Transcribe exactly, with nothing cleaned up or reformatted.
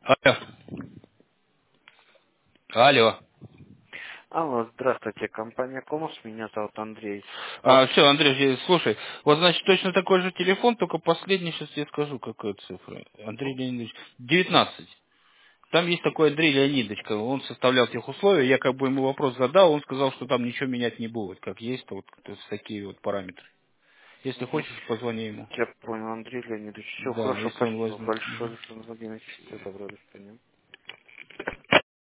Алло. Алло. Алло, здравствуйте, компания Комус, меня зовут Андрей. Вот, А, все, Андрей, слушай, вот значит точно такой же телефон, только последний, сейчас я скажу, какая цифра. Андрей Леонидович, девятнадцать. Там есть такой Андрей Леонидович, как он составлял тех условия, я как бы ему вопрос задал, он сказал, что там ничего менять не будет, как есть, то вот то есть такие вот параметры. Если мгм, хочешь, позвони ему. я понял, Андрей Леонидович, все Да, хорошо, если он спасибо возьмет. большое, Мгм. Александр Владимирович, все добро, до свидания.